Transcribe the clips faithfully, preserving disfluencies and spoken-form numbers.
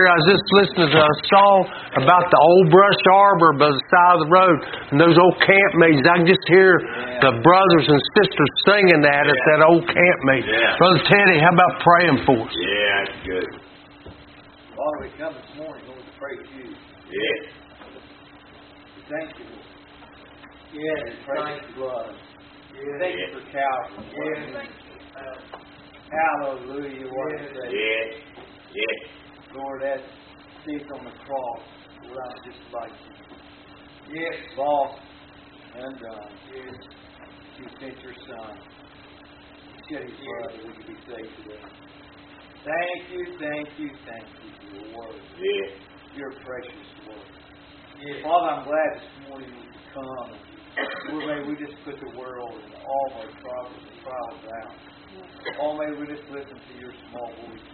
Terry, I was just listening to a song about the old brush arbor by the side of the road and those old camp meetings. I can just hear yeah. the brothers and sisters singing that yeah. at that old camp meeting. Yeah. Brother Teddy, how about praying for us? Yeah, that's good. Father, we come this morning, Lord, to pray to you. Yeah. Thank you, Lord. Yeah, praise the blood. Yeah. Thank you for Calvary. Yeah. Uh, hallelujah. What yeah. Say. Yeah. Yeah. Lord, that thief on the cross, Lord, I'm just like you. Yes. Lost, undone. Yes. You sent your Son. You shed his blood that we could be saved today. Thank you, thank you, thank you for your word. Yeah. Your precious word. Yeah. Father, I'm glad this morning we could come. Lord, may we just put the world and all our troubles and trials down. Oh, may we just listen to your small voice.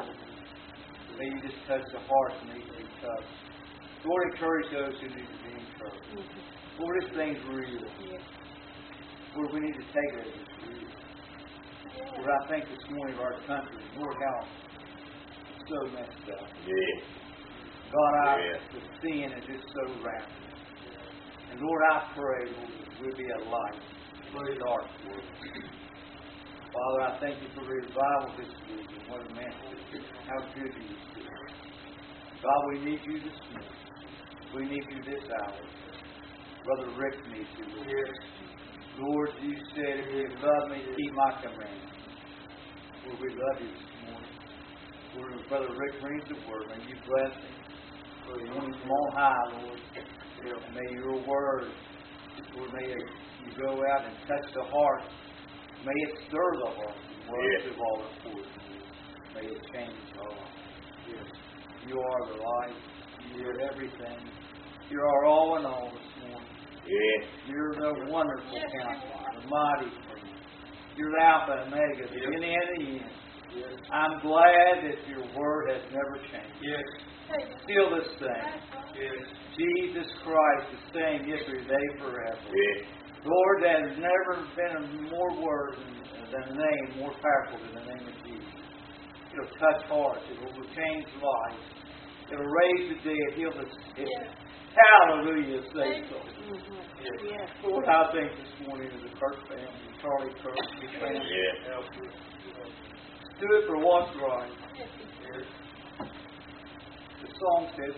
May you just touch the hearts that need to be touched. Lord, encourage those who need to be encouraged. Mm-hmm. Lord, this thing's real. Yeah. Lord, we need to take it as it's real. Yeah. Lord, I think this morning of our country, Lord, how it's so messed up. Yeah. God, I, yeah. the sin is just so rampant. And Lord, I pray, Lord, that we'll be a light in the dark world. Father, I thank you for the revival this week and what a man is. How good you are. God, we need you this morning. We need you this hour. Brother Rick needs you, Lord. Yes. Lord, you said if you love me, keep my commandments. Lord, we love you this morning. Lord, as Brother Rick brings the word, may you bless him. Lord, from on high, Lord. May your word, Lord, may you go out and touch the heart. May it stir the heart. Words yes. of all important. May it change our life. Yes. You are the light. You are everything. You are all in all this morning. Yes. You're the wonderful yes. counselor, the mighty friend. You're the Alpha and Omega, the beginning and the end. Yes. I'm glad that your word has never changed. Yes. Still the same. Yes. Jesus Christ, the same yesterday, today, forever. Yes. Lord, there has never been a more word than a name more powerful than the name of Jesus. It'll touch hearts. It will change lives. It will raise the dead. Heal the sick. Yes. Hallelujah. Say so. Mm-hmm. Yes. Yes. Lord, I think this morning of the Kirk family, Charlie Kirk, his family, yes. help you. Do it for what's right. Yes. The song says,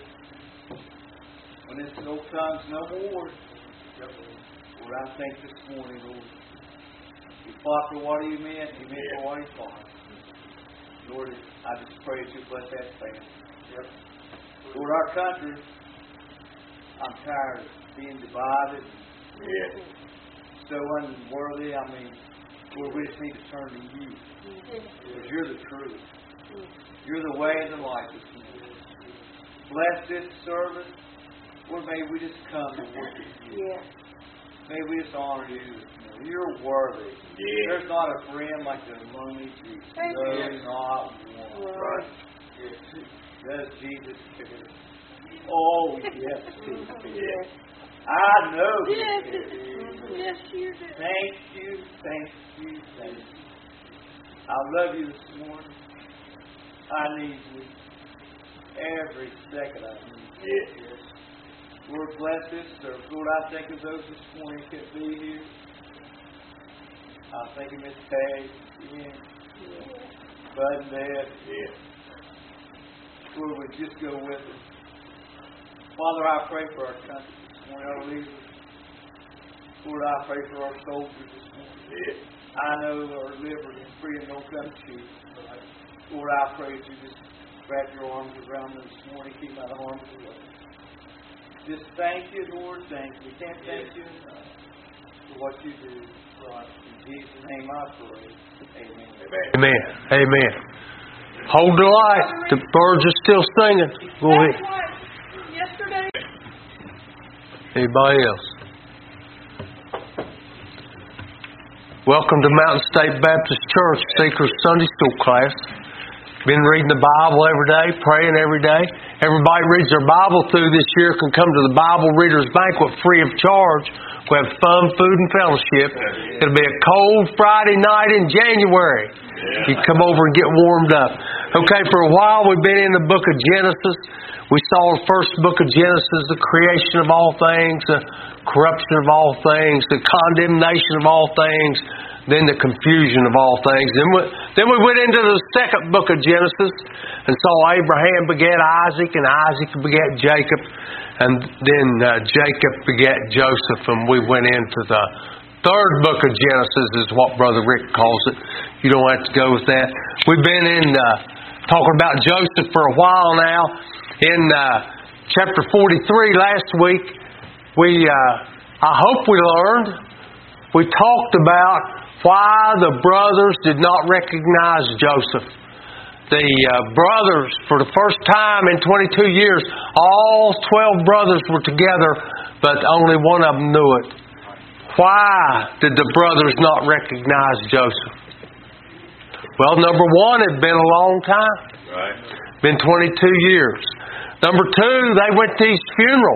when this no tongues no more. Yep. Lord, I think this morning, Lord, you fought for what you meant, you meant yeah. for what he fought. Lord, I just pray that you bless that family. Yep. Lord, our country, I'm tired of being divided. Yeah. So unworthy. I mean, Lord, we just need to turn to you. Because you're the truth. You're the way and the life this morning. Bless this service. Lord, may we just come and worship you. Yeah. May we just honor you. You're worthy. Yeah. There's not a friend like the lonely Jesus. No, yes. not one. Right. Yes. Does Jesus care? Oh, yes, He cares. I know He yes. cares. Yes, you do. Thank you, thank you, thank you. I love you this morning. I need you. Every second I need you. Yes. Lord, bless this service. Lord, I think of those this morning who can't be here. I think of Miss Peg, Ian, Bud and Dad. Yeah. Lord, would just go with us. Father, I pray for our country this morning, our leaders. Lord, I pray for our soldiers this morning. Yeah. I know our liberty and freedom don't come cheap. Lord, I pray that you just wrap your arms around them this morning, keep my arms away. Just thank you, Lord, thank you. We can't thank you enough for what you do for us. In Jesus' name I pray. Amen. Amen. Amen. Hold the light. The birds are still singing. Go ahead. Yesterday. Anybody else? Welcome to Mountain State Baptist Church Seekers Sunday School class. Been reading the Bible every day, praying every day. Everybody reads their Bible through this year can come to the Bible Readers Banquet free of charge. We have fun, food, and fellowship. It'll be a cold Friday night in January. You come over and get warmed up. Okay, for a while we've been in the book of Genesis. We saw the first book of Genesis, the creation of all things, the corruption of all things, the condemnation of all things, then the confusion of all things. Then we, then we went into the second book of Genesis and saw Abraham beget Isaac, and Isaac beget Jacob, and then uh, Jacob beget Joseph, and we went into the third book of Genesis is what Brother Rick calls it. You don't have to go with that. We've been in uh, talking about Joseph for a while now. In uh, chapter forty-three last week, we uh, I hope we learned, we talked about why the brothers did not recognize Joseph. The uh, brothers, for the first time in twenty-two years, all twelve brothers were together, but only one of them knew it. Why did the brothers not recognize Joseph? Well, number one, it had been a long time. Right. Been twenty-two years. Number two, they went to his funeral.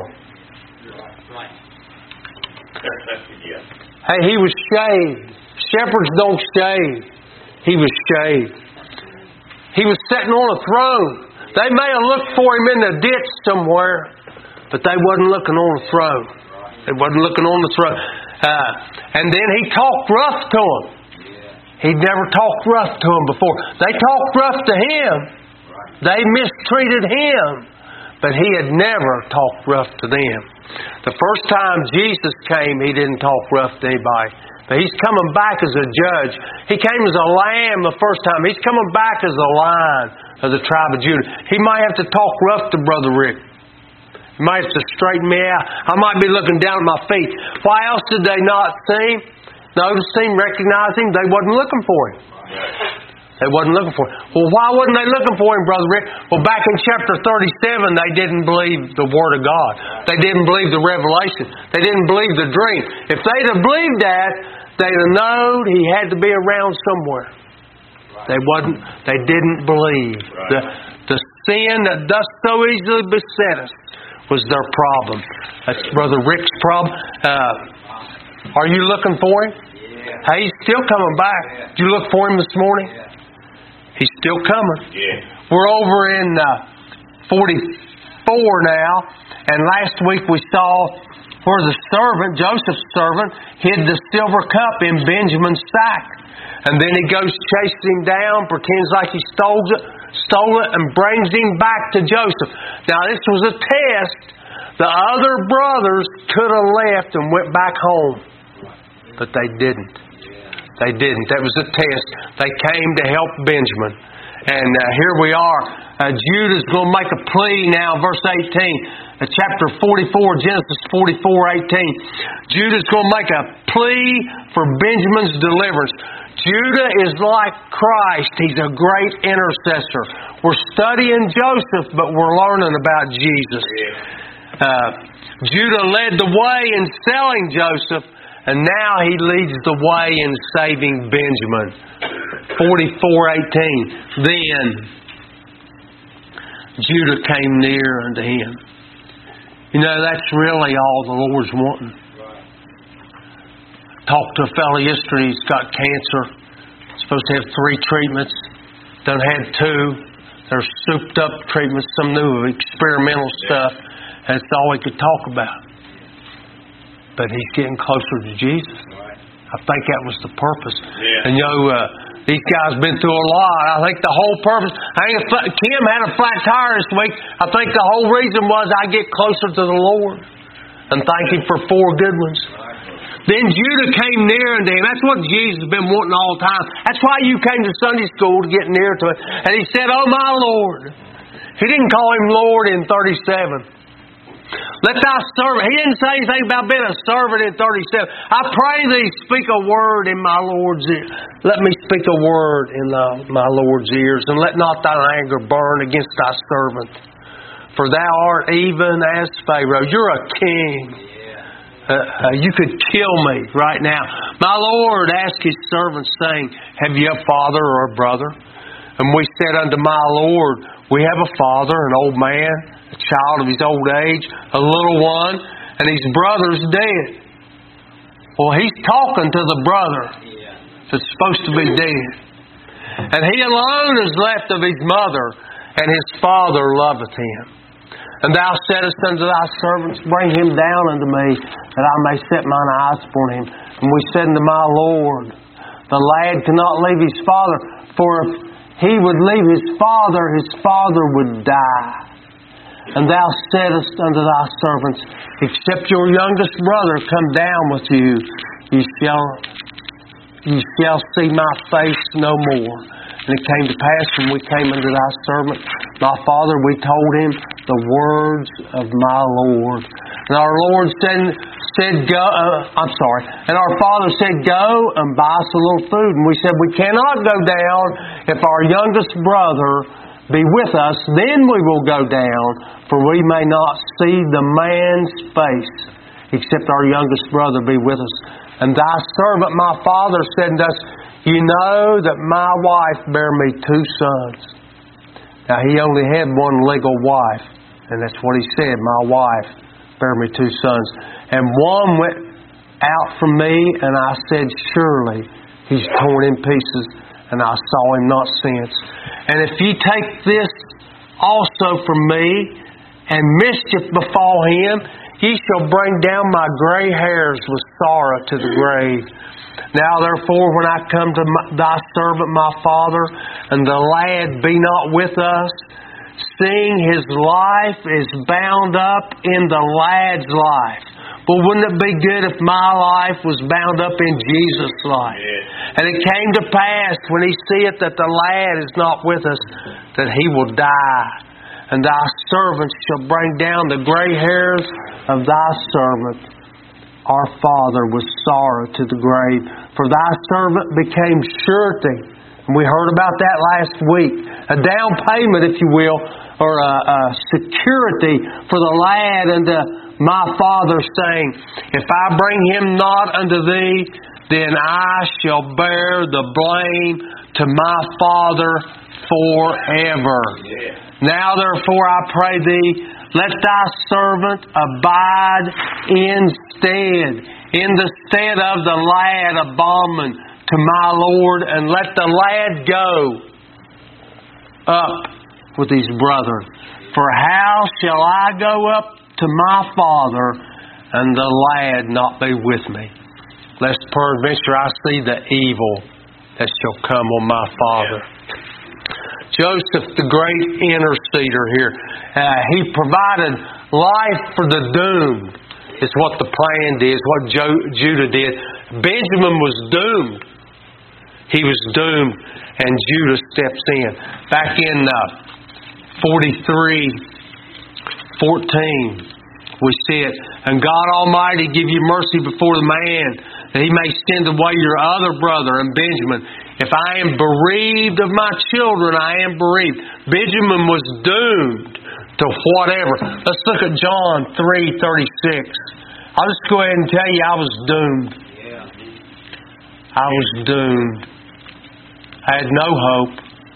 Yeah. Hey, he was shaved. Shepherds don't shave. He was shaved. He was sitting on a throne. They may have looked for him in the ditch somewhere, but they wasn't looking on the throne. They wasn't looking on the throne. Uh, and then he talked rough to them. He'd never talked rough to them before. They talked rough to him. They mistreated him. But he had never talked rough to them. The first time Jesus came, he didn't talk rough to anybody. But he's coming back as a judge. He came as a lamb the first time. He's coming back as a lion of the tribe of Judah. He might have to talk rough to Brother Rick. He might have to straighten me out. I might be looking down at my feet. Why else did they not see him? Notice him, recognize him? They wasn't looking for him. They wasn't looking for him. Well, why wasn't they looking for him, Brother Rick? Well, back in chapter thirty-seven, they didn't believe the Word of God. They didn't believe the revelation. They didn't believe the dream. If they'd have believed that, they'd have known he had to be around somewhere. They wasn't. They didn't believe. The, the sin that does so easily beset us was their problem. That's Brother Rick's problem. Uh, are you looking for him? Hey, he's still coming back. Did you look for him this morning? He's still coming. Yeah. We're over in uh, forty-four now, and last week we saw where the servant, Joseph's servant, hid the silver cup in Benjamin's sack. And then he goes chasing him down, pretends like he stole it, stole it, and brings him back to Joseph. Now this was a test. The other brothers could have left and went back home, but they didn't. They didn't. That was a test. They came to help Benjamin. And uh, here we are. Uh, Judah's going to make a plea now, verse eighteen. Uh, chapter forty-four, Genesis forty-four, eighteen. Judah's going to make a plea for Benjamin's deliverance. Judah is like Christ. He's a great intercessor. We're studying Joseph, but we're learning about Jesus. Uh, Judah led the way in selling Joseph, and now he leads the way in saving Benjamin. forty-four eighteen. Then Judah came near unto him. You know, that's really all the Lord's wanting. Talked to a fellow yesterday, he's got cancer. Supposed to have three treatments. Done had two. They're souped up treatments, some new experimental stuff. That's all he could talk about. But he's getting closer to Jesus. I think that was the purpose. Yeah. And you know, uh, these guys been through a lot. I think the whole purpose. I think if Kim had a flat tire this week. I think the whole reason was I get closer to the Lord and thank Him for four good ones. Then Judah came near unto him. That's what Jesus has been wanting all the time. That's why you came to Sunday school, to get near to it. And he said, "Oh my Lord." He didn't call him Lord in thirty-seven. Let thy servant. He didn't say anything about being a servant in thirty-seven. I pray thee speak a word in my Lord's ear. Let me speak a word in the, my Lord's ears, and let not thine anger burn against thy servant. For thou art even as Pharaoh. You're a king. Uh, uh, you could kill me right now. My Lord asked his servants, saying, "Have you a father or a brother?" And we said unto my Lord, "We have a father, an old man, a child of his old age, a little one, and his brother's dead." Well, he's talking to the brother that's supposed to be dead. And he alone is left of his mother, and his father loveth him. And thou saidst unto thy servants, Bring him down unto me, that I may set mine eyes upon him. And we said unto my Lord, The lad cannot leave his father, for if he would leave his father, his father would die. And thou saidst unto thy servants, Except your youngest brother come down with you, you shall, you shall see my face no more. And it came to pass when we came unto thy servant, my father, we told him the words of my Lord. And our Lord said, said go, uh, I'm sorry, and our father said, Go and buy us a little food. And we said, We cannot go down. If our youngest brother be with us, then we will go down, for we may not see the man's face, except our youngest brother be with us. And thy servant, my father, said unto us, You know that my wife bare me two sons. Now he only had one legal wife, and that's what he said, My wife bare me two sons. And one went out from me, and I said, Surely he's torn in pieces, and I saw him not since. And if ye take this also from me, and mischief befall him, ye shall bring down my gray hairs with sorrow to the grave. Now therefore, when I come to my, thy servant my father, and the lad be not with us, seeing his life is bound up in the lad's life. But wouldn't it be good if my life was bound up in Jesus' life? Yeah. And it came to pass, when he seeth that the lad is not with us, that he will die. And thy servants shall bring down the gray hairs of thy servant. Our father was sorrow to the grave, for thy servant became surety. And we heard about that last week. A down payment, if you will, or a, a security for the lad unto my father, saying, If I bring him not unto thee, then I shall bear the blame to my father forever. Yeah. Now therefore I pray thee, let thy servant abide instead, in the stead of the lad a bondman to my Lord, and let the lad go up with his brethren. For how shall I go up to my father, and the lad not be with me? Lest peradventure I see the evil that shall come on my father. Joseph, the great interceder here, uh, he provided life for the doomed. It's what the plan did. It's what Jo- Judah did. Benjamin was doomed. He was doomed, and Judah steps in. Back in uh, forty-three fourteen, we see it. And God Almighty give you mercy before the man, that He may send away your other brother and Benjamin. If I am bereaved of my children, I am bereaved. Benjamin was doomed to whatever. Let's look at John three thirty-six. I'll just go ahead and tell you I was doomed. I was doomed. I had no hope.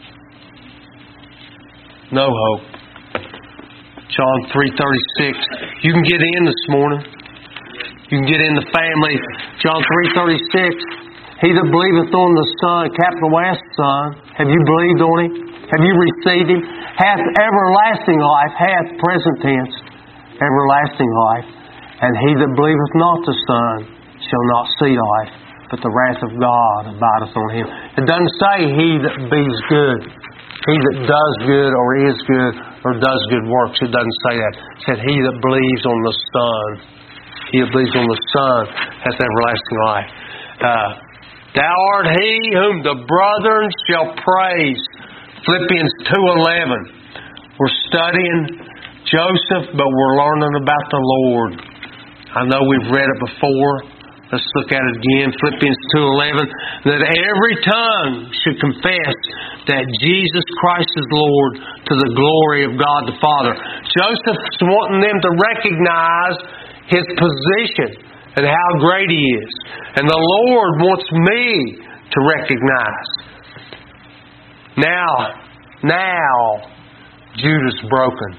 No hope. John three thirty-six. You can get in this morning. You can get in the family. John three thirty-six. He that believeth on the Son, capital S Son, have you believed on Him? Have you received Him? Hath everlasting life, hath present tense, everlasting life. And he that believeth not the Son shall not see life, but the wrath of God abideth on him. It doesn't say he that be's good, he that does good or is good or does good works. It doesn't say that. It said he that believes on the Son, he that believes on the Son hath everlasting life. Uh, Thou art he whom the brethren shall praise. Philippians two eleven. We're studying Joseph, but we're learning about the Lord. I know we've read it before. Let's look at it again. Philippians two eleven. That every tongue should confess that Jesus Christ is Lord, to the glory of God the Father. Joseph's wanting them to recognize his position and how great He is. And the Lord wants me to recognize. Now, now, Judah's broken.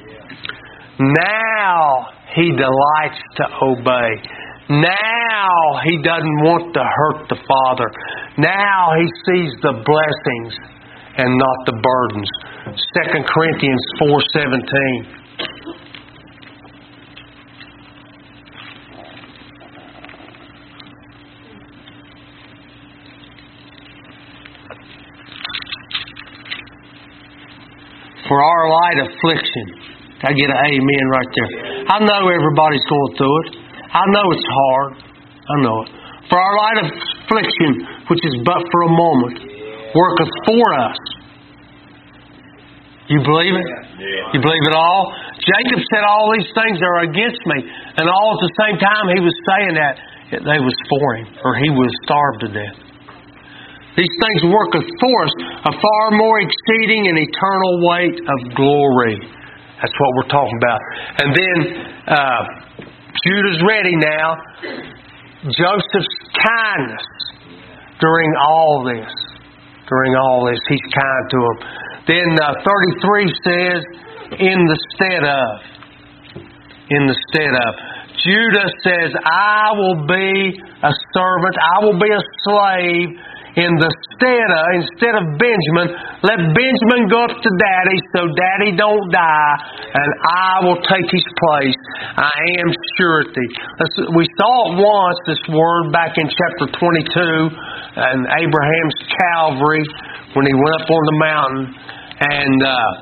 Now, he delights to obey. Now, he doesn't want to hurt the Father. Now he sees the blessings and not the burdens. Second Corinthians four seventeen. For our light affliction. I get an amen right there. I know everybody's going through it. I know it's hard. I know it. For our light affliction, which is but for a moment, worketh for us. You believe it? You believe it all? Jacob said all these things are against me. And all at the same time he was saying that, they was for him. Or he was starved to death. These things worketh for us a far more exceeding and eternal weight of glory. That's what we're talking about. And then uh, Judah's ready now. Joseph's kindness during all this. During all this, he's kind to him. Then uh, thirty-three says, in the stead of. In the stead of. Judah says, I will be a servant. I will be a slave. In the stead of, instead of Benjamin, let Benjamin go up to Daddy so Daddy don't die, and I will take his place. I am surety. We saw it once, this word, back in chapter twenty-two, in Abraham's Calvary, when he went up on the mountain. And uh,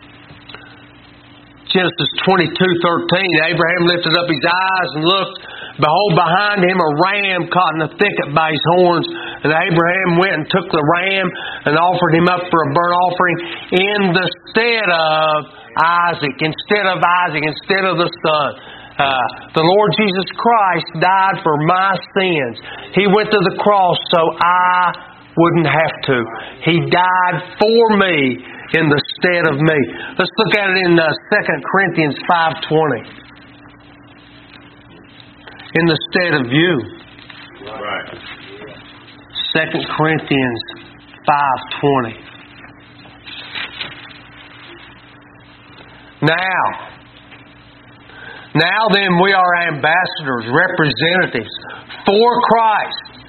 Genesis twenty-two thirteen, Abraham lifted up his eyes and looked. Behold, behind him a ram caught in the thicket by his horns. And Abraham went and took the ram and offered him up for a burnt offering in the stead of Isaac, instead of Isaac, instead of the son. Uh, the Lord Jesus Christ died for my sins. He went to the cross so I wouldn't have to. He died for me in the stead of me. Let's look at it in uh, Second Corinthians five twenty. In the stead of you. Right. Second Corinthians five twenty. Now, now then we are ambassadors, representatives for Christ,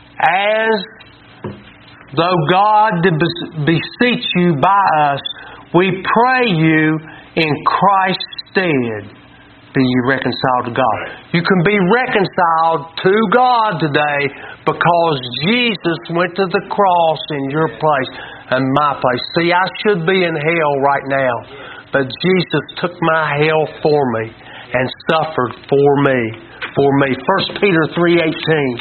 as though God did beseech you by us, we pray you in Christ's stead. Be ye reconciled to God. You can be reconciled to God today because Jesus went to the cross in your place and my place. See, I should be in hell right now, but Jesus took my hell for me and suffered for me. For me. First Peter three eighteen.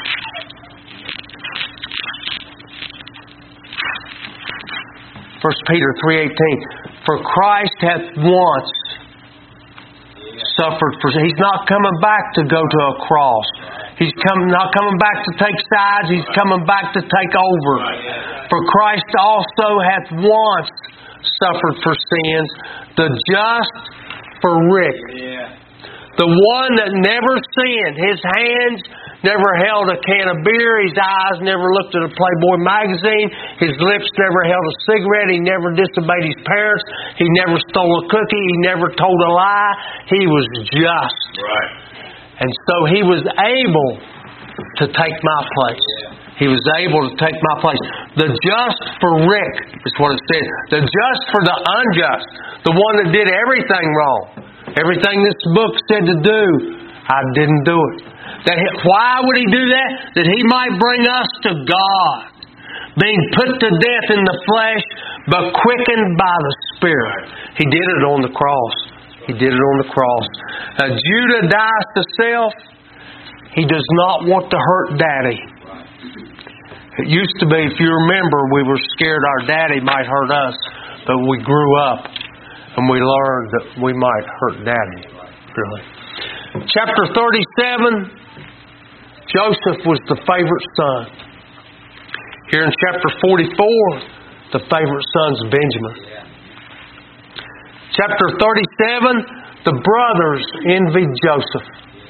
First Peter three eighteen. For Christ hath once suffered for. He's not coming back to go to a cross. He's come, not coming back to take sides. He's coming back to take over. For Christ also hath once suffered for sins, the just for Rick. The one that never sinned. His hands never held a can of beer. His eyes never looked at a Playboy magazine. His lips never held a cigarette. He never disobeyed his parents. He never stole a cookie. He never told a lie. He was just. Right. And so he was able to take my place. He was able to take my place. The just for Rick is what it said. The just for the unjust. The one that did everything wrong. Everything this book said to do, I didn't do it. That he, why would he do that? That he might bring us to God. Being put to death in the flesh, but quickened by the Spirit. He did it on the cross. He did it on the cross. Uh, Judah dies to self. He does not want to hurt Daddy. It used to be, if you remember, we were scared our daddy might hurt us, but we grew up and we learned that we might hurt Daddy. Really. Chapter thirty-seven, Joseph was the favorite son. Here in chapter forty-four, the favorite son's Benjamin. Chapter thirty-seven, the brothers envied Joseph.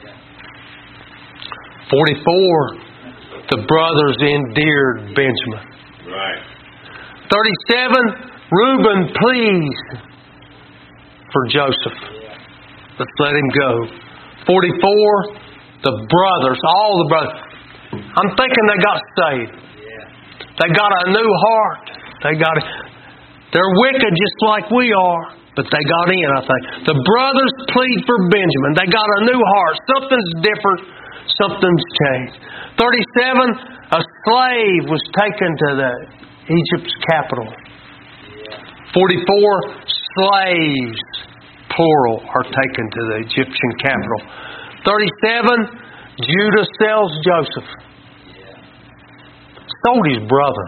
forty-four, the brothers endeared Benjamin. Right. thirty-seven, Reuben pleased for Joseph. Let's let him go. forty-four, the brothers, all the brothers. I'm thinking they got saved. They got a new heart. They got it. They're wicked just like we are, but they got in, I think. The brothers plead for Benjamin. They got a new heart. Something's different. Something's changed. thirty-seven, a slave was taken to the Egypt's capital. forty-four, slaves, plural, are taken to the Egyptian capital. thirty-seven, Judah sells Joseph. Sold his brother.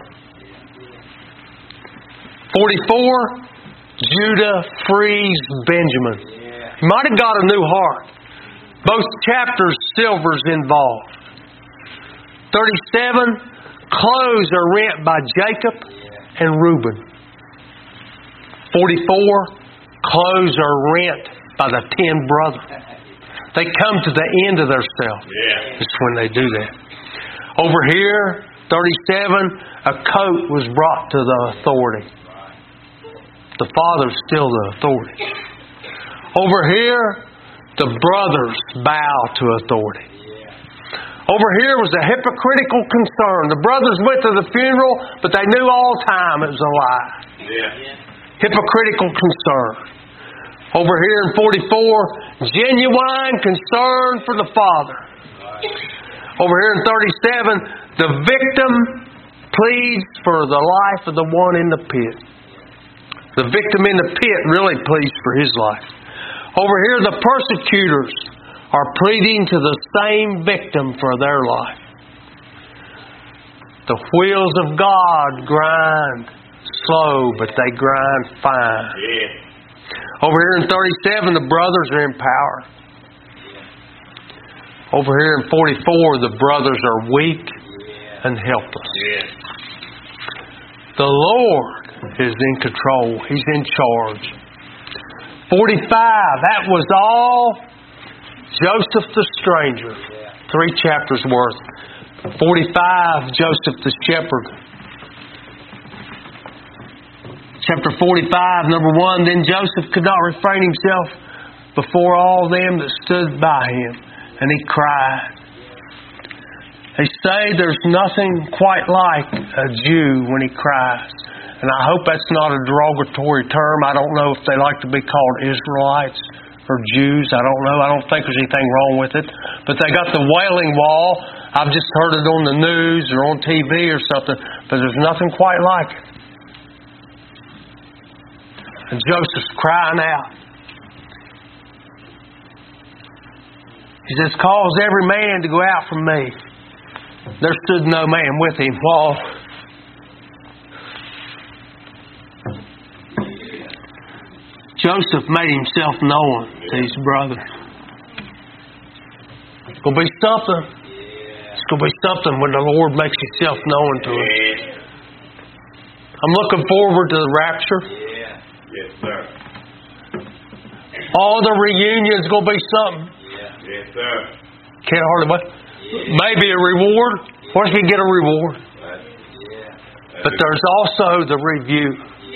forty-four, Judah frees Benjamin. He might have got a new heart. Both chapters, silver's involved. thirty-seven, clothes are rent by Jacob and Reuben. forty-four, clothes are rent by the ten brothers. They come to the end of themselves. Yeah. It's when they do that. Over here, thirty-seven, a coat was brought to the authority. The father's still the authority. Over here, the brothers bow to authority. Over here was a hypocritical concern. The brothers went to the funeral, but they knew all time it was a lie. Yeah. Hypocritical concern. Over here in forty-four, genuine concern for the Father. Over here in thirty-seven, the victim pleads for the life of the one in the pit. The victim in the pit really pleads for his life. Over here, the persecutors are pleading to the same victim for their life. The wheels of God grind slow, but they grind fine. Yeah. Over here in thirty-seven, the brothers are in power. Over here in forty-four, the brothers are weak and helpless. Yeah. The Lord is in control. He's in charge. forty-five, that was all Joseph the stranger. Three chapters worth. forty-five, Joseph the shepherd. Chapter forty-five, number one, then Joseph could not refrain himself before all them that stood by him, and he cried. They say there's nothing quite like a Jew when he cries. And I hope that's not a derogatory term. I don't know if they like to be called Israelites or Jews. I don't know. I don't think there's anything wrong with it. But they got the Wailing Wall. I've just heard it on the news or on T V or something. But there's nothing quite like it. And Joseph's crying out. He says, cause every man to go out from me. There stood no man with him while Joseph made himself known to his brother. It's going to be something. It's going to be something when the Lord makes himself known to us. I'm looking forward to the rapture. Yes, sir. All the reunions going to be something. Yes, sir. Can't hardly wait. Maybe a reward. Where can you get a reward? But there's also the review.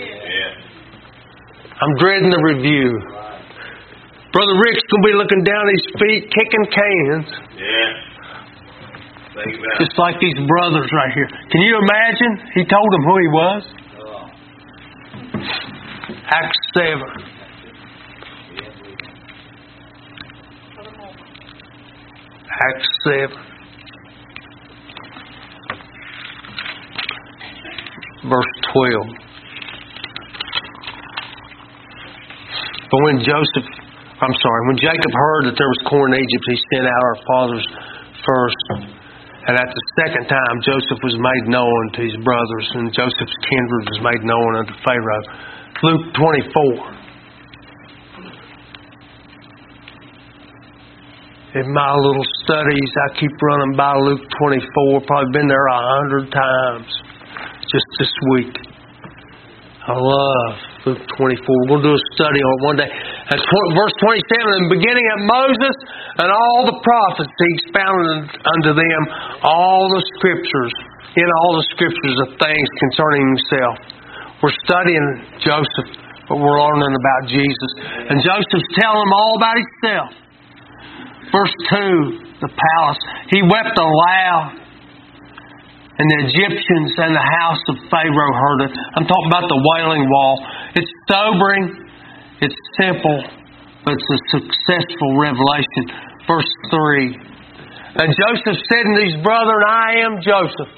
I'm dreading the review. Brother Rick's going to be looking down at his feet, kicking cans. Yeah. Think about Just like these brothers right here. Can you imagine? He told them who he was. Acts seven. Acts seven. Verse twelve. But when Joseph, I'm sorry, when Jacob heard that there was corn in Egypt, he sent out our fathers first. And at the second time, Joseph was made known to his brothers, and Joseph's kindred was made known unto Pharaoh. Luke twenty-four. In my little studies, I keep running by Luke twenty-four. Probably been there a hundred times just this week. I love Luke twenty-four. We're going to do a study on it one day. And verse twenty-seven, in the beginning of Moses and all the prophets, he expounded unto them all the scriptures, in all the scriptures of things concerning himself. We're studying Joseph, but we're learning about Jesus. And Joseph's telling them all about himself. Verse two, the palace. He wept aloud and the Egyptians and the house of Pharaoh heard it. I'm talking about the Wailing Wall. It's sobering, it's simple, but it's a successful revelation. Verse three. And Joseph said unto his brethren, I am Joseph.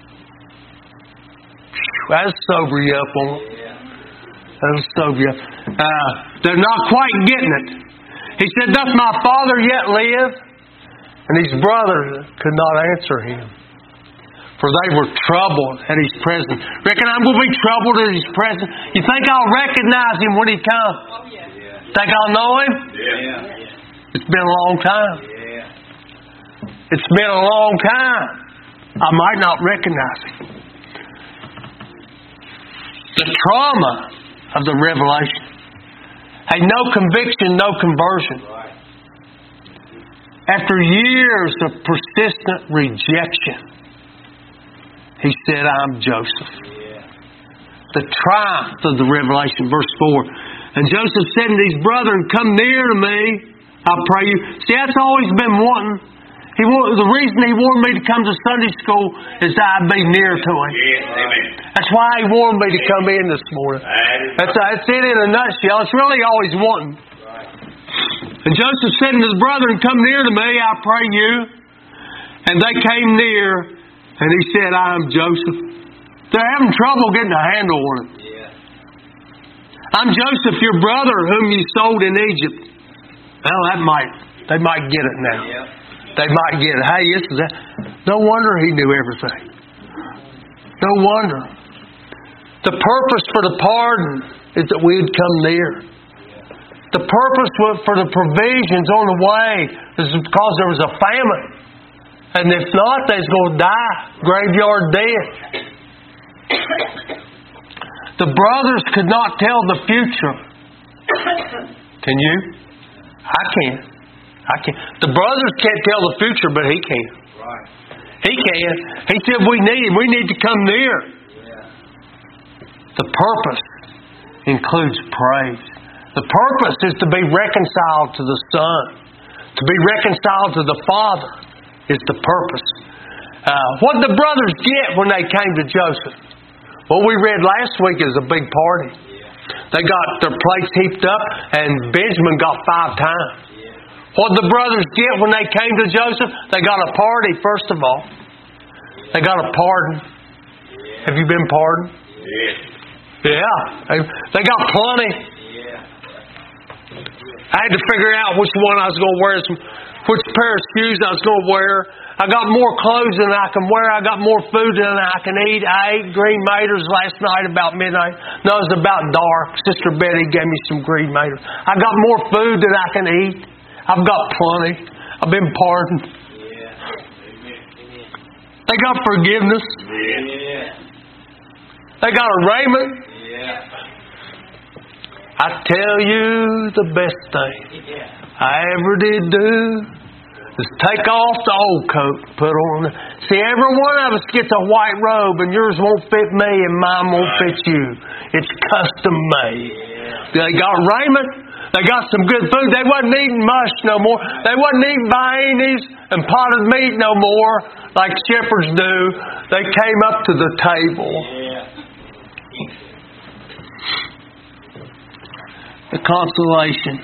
That'll sober you up on it. That'll sober you up. Uh, they're not quite getting it. He said, doth my father yet live? And his brothers could not answer him, for they were troubled at his presence. Reckon I'm going to be troubled at his presence? You think I'll recognize him when he comes? Oh, yeah. Yeah. Think I'll know him? Yeah. It's been a long time. Yeah. It's been a long time. I might not recognize him. The trauma of the revelation. Hey, no conviction, no conversion. Right. After years of persistent rejection, he said, I'm Joseph. Yeah. The triumph of the revelation. Verse four. And Joseph said unto his brethren, come near to me, I pray you. See, that's always been wanting. He want, the reason he wanted me to come to Sunday school is that I'd be near to him. Yes, amen. That's why he wanted me to come in this morning. That is That's, that's it in a nutshell. It's really always wanting. right. And Joseph said unto his brethren, come near to me, I pray you. And they came near, and he said, I am Joseph. They're having trouble getting a handle on it. Yeah. I'm Joseph, your brother, whom you sold in Egypt. Well, that might, they might get it now. Yeah. They might get it. Hey, this is that. No wonder he knew everything. No wonder. The purpose for the pardon is that we would come near. The purpose for the provisions on the way is because there was a famine. And if not, they's going to die. Graveyard dead. The brothers could not tell the future. Can you? I can. I can. The brothers can't tell the future, but he can. Right. He can. He said we need him. We need to come near. Yeah. The purpose includes praise. The purpose is to be reconciled to the Son. To be reconciled to the Father is the purpose. Uh, what did the brothers get when they came to Joseph? What we read last week is a big party. They got their plates heaped up, and Benjamin got five times. What did the brothers get when they came to Joseph? They got a party, first of all. They got a pardon. Have you been pardoned? Yes. Yeah. They, they got plenty. I had to figure out which one I was going to wear, which pair of shoes I was going to wear. I got more clothes than I can wear. I got more food than I can eat. I ate green maters last night about midnight. No, it was about dark. Sister Betty gave me some green maters. I got more food than I can eat. I've got plenty. I've been pardoned. They got forgiveness. They got a raiment. I tell you, the best thing I ever did do is take off the old coat, put on. See, every one of us gets a white robe, and yours won't fit me, and mine won't fit you. It's custom made. They got raiment. They got some good food. They wasn't eating mush no more. They wasn't eating vienes and potted meat no more like shepherds do. They came up to the table. The consolation.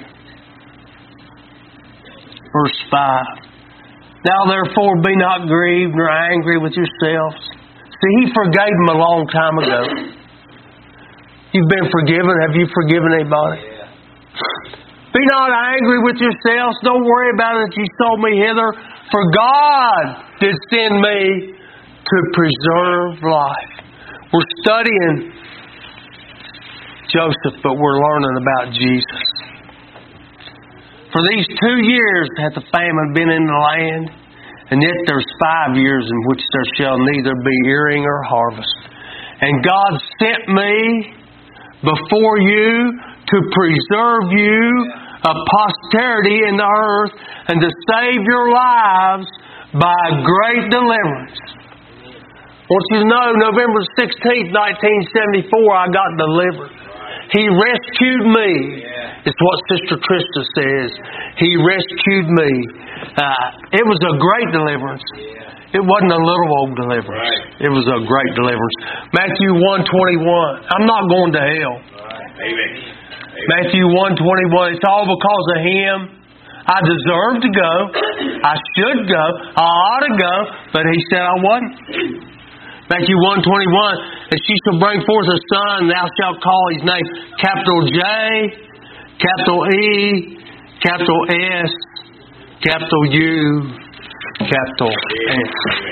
Verse five. Now therefore be not grieved nor angry with yourselves. See, he forgave them a long time ago. You've been forgiven. Have you forgiven anybody? Be not angry with yourselves. Don't worry about it that you sold me hither. For God did send me to preserve life. We're studying Joseph, but we're learning about Jesus. For these two years hath the famine been in the land, and yet there's five years in which there shall neither be earing or harvest. And God sent me before you to preserve you a posterity in the earth, and to save your lives by great deliverance. I want you to know, November sixteenth, nineteen seventy-four, I got delivered. He rescued me. It's what Sister Trista says. He rescued me. Uh, it was a great deliverance. It wasn't a little old deliverance. Right. It was a great deliverance. Matthew one twenty-one. I'm not going to hell. Right. Amen. Amen. Matthew one twenty-one. It's all because of Him. I deserve to go. I should go. I ought to go. But He said I wasn't. Matthew one twenty-one. And she shall bring forth a son, and thou shalt call his name capital J, capital E, capital S, capital U, capital S.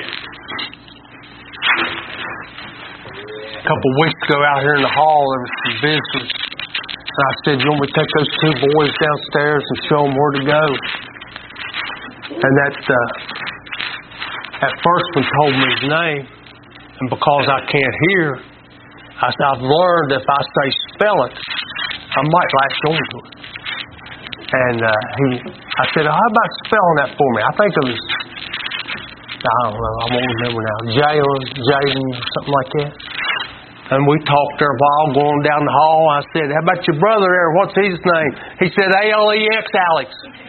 A couple of weeks ago out here in the hall, there was some visitors. And I said, you want me to take those two boys downstairs and show them where to go? And that, uh, that first one told me his name. And because I can't hear, I said, I've learned if I say spell it, I might latch on to it. And uh, he, I said, how about spelling that for me? I think it was, I don't know, I won't remember now, Jalen, Jaden, something like that. And we talked there a while, going down the hall. I said, how about your brother there? What's his name? He said, A L E X, Alex.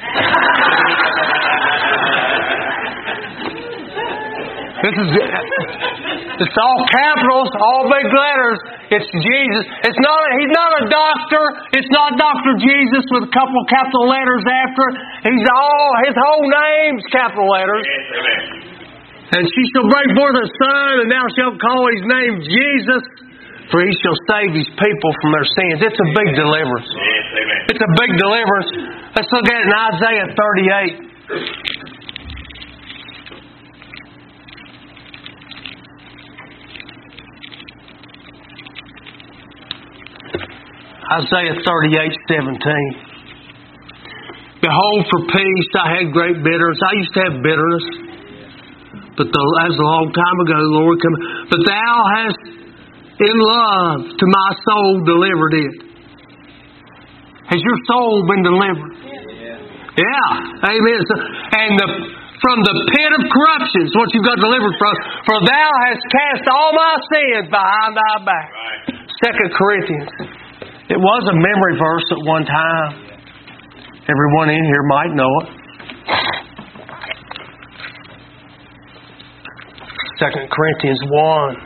This is, it's all capitals, all big letters. It's Jesus. It's not. He's not a doctor. It's not Doctor Jesus with a couple of capital letters after it. He's all, his whole name's capital letters. And she shall bring forth a son, and thou shalt call his name Jesus, for he shall save his people from their sins. It's a big deliverance. It's a big deliverance. Let's look at it in Isaiah thirty-eight. Isaiah thirty-eight seventeen. Behold, for peace I had great bitterness. I used to have bitterness, but the, that was a long time ago. The Lord come. But thou hast in love to my soul delivered it. Has your soul been delivered? Yeah. Yeah. Amen. So, and the, from the pit of corruption is what you've got delivered from. For thou hast cast all my sins behind thy back. Right. Second Corinthians. It was a memory verse at one time. Everyone in here might know it. Second Corinthians one,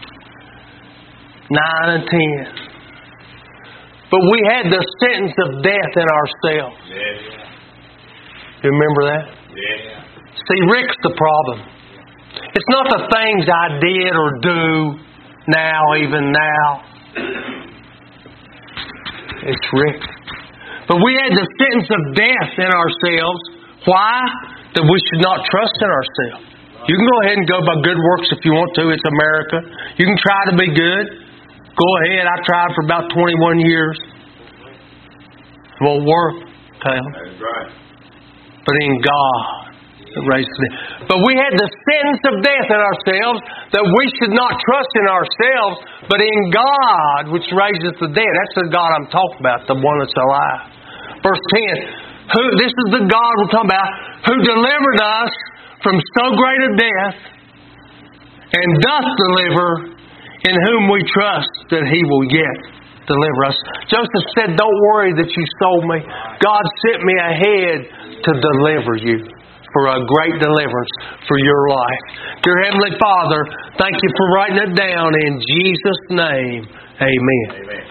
nine and ten. But we had the sentence of death in ourselves. Yeah. You remember that? Yeah. See, Rick's the problem. It's not the things I did or do now, even now. It's Rick. But we had the sentence of death in ourselves. Why? That we should not trust in ourselves. You can go ahead and go by good works if you want to. It's America. You can try to be good. Go ahead. I tried for about twenty-one years. It won't work. Okay? That's right. But in God, it raised the dead. But we had the sentence of death in ourselves, that we should not trust in ourselves, but in God, which raises the dead. That's the God I'm talking about, the one that's alive. Verse ten. Who? This is the God we're talking about, who delivered us from so great a death, and doth deliver, in whom we trust that He will yet deliver us. Joseph said, don't worry that you sold me. God sent me ahead to deliver you, for a great deliverance for your life. Dear Heavenly Father, thank you for writing it down in Jesus' name. Amen. Amen.